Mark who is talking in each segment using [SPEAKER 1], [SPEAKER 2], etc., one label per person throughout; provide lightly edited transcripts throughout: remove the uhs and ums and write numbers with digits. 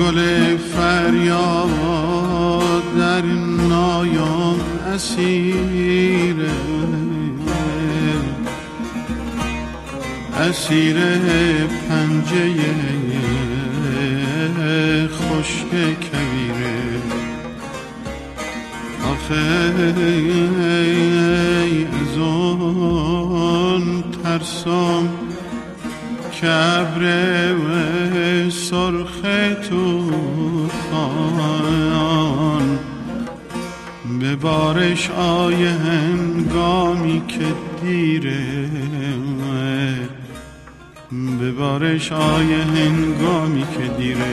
[SPEAKER 1] گل فریاد در نایان اسیره، اسیر پنجه خشک کویره. آخه از اون ترسم که ابر سرخ طوفان به بارش آیه هنگامی که دیره، به بارش آیه هنگامی که دیره.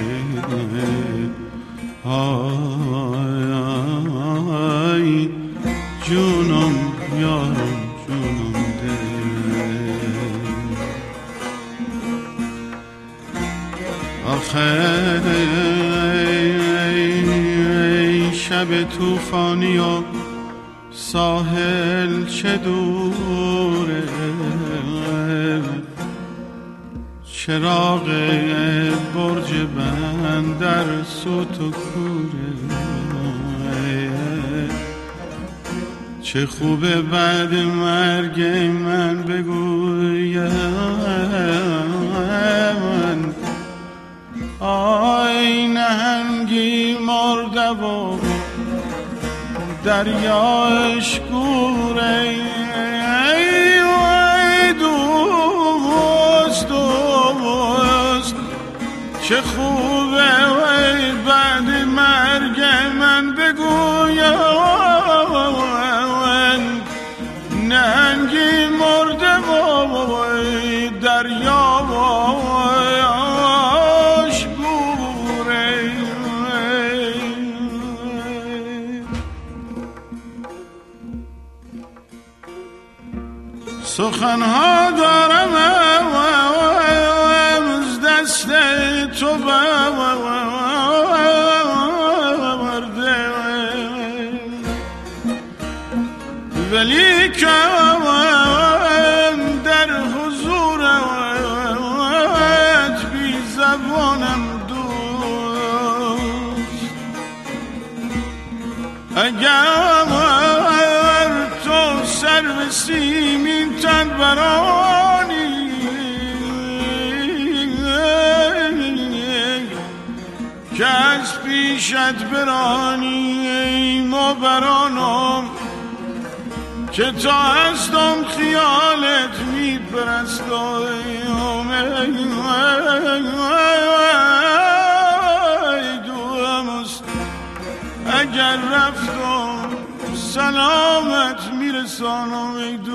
[SPEAKER 1] آی جونم یارم جونم ده. آخه شب طوفانی و ساحل چه دوره، چراغ برج بندر سوت و کوره. چه خوبه بعد مرگ من بگویم آی نهنگی مرده و دریاش گوره. چه خوبه وای بعد مرگ من بگویم نهنگی مرده وای دریاش گوره. سخنها دارم از دست تو برده، ولی که در حضورت بی زبانم دوست. اگر تو سر سیمین تن برانی که از پیشت برانیم و برانم که تا هستم خیالت میپرستم. دوست اگر رفتم سلامت میرسانم.